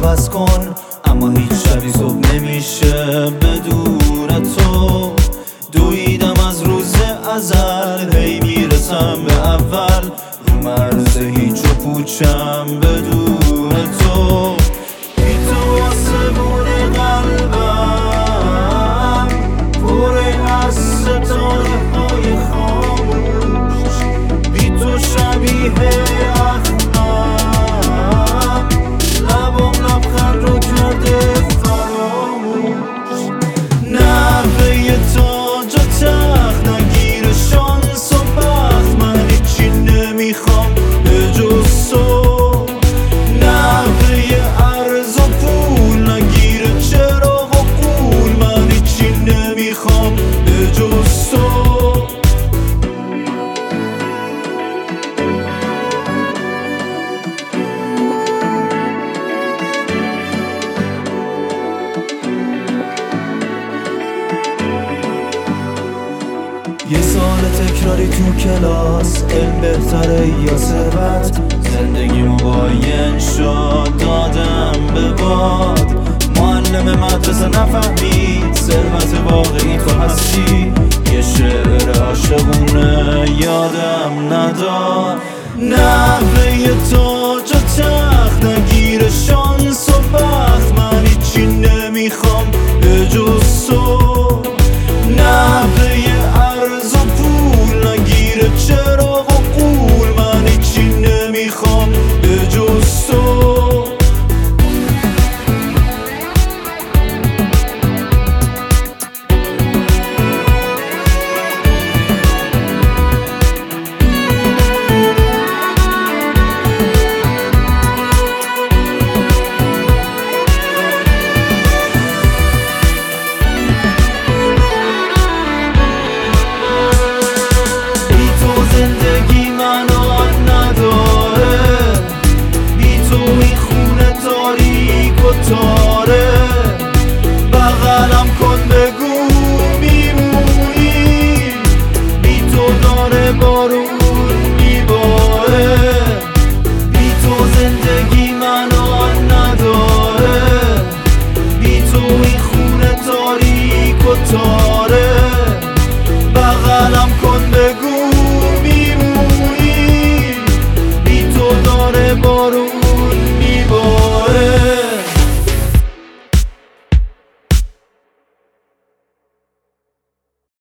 عوض کن، اما هیچ شبی صبح نمیشه بدون تو. دویدم از روز ازل، هی میرسم به اول، رو مرز هیچ و پوچم بدون تو. بی تو آسمون قلبم پره از ستاره های خاموش، بی تو شبیه اخمم، لبم لبخند رو کرده فراموش. نحوه تاج و تخت نگیر شانس و بخت، من هیچی نمیخوام به جز تو. نحوه عرض و پول نگیره چراغ و قول، من هیچی نمیخوام به جز تو. یه سال تکراری تو کلاس، علم بهتره یا ثروت؟ زندگیمو باین شد دادم به باد. معلم مدرسه نفهمید ثروت واقعی تو هستی، یه شعر عاشقونه یادم نداد. نحوه تاج و تخت نگیره شانس و بخت، من هیچی نمیخوام به جز تو. نحوه عرض و پول نگیره چراغ و قول، من هیچی نمیخوام به جز تو. زندگی معنا نداره، بی تو این خونه تاریک و تاره.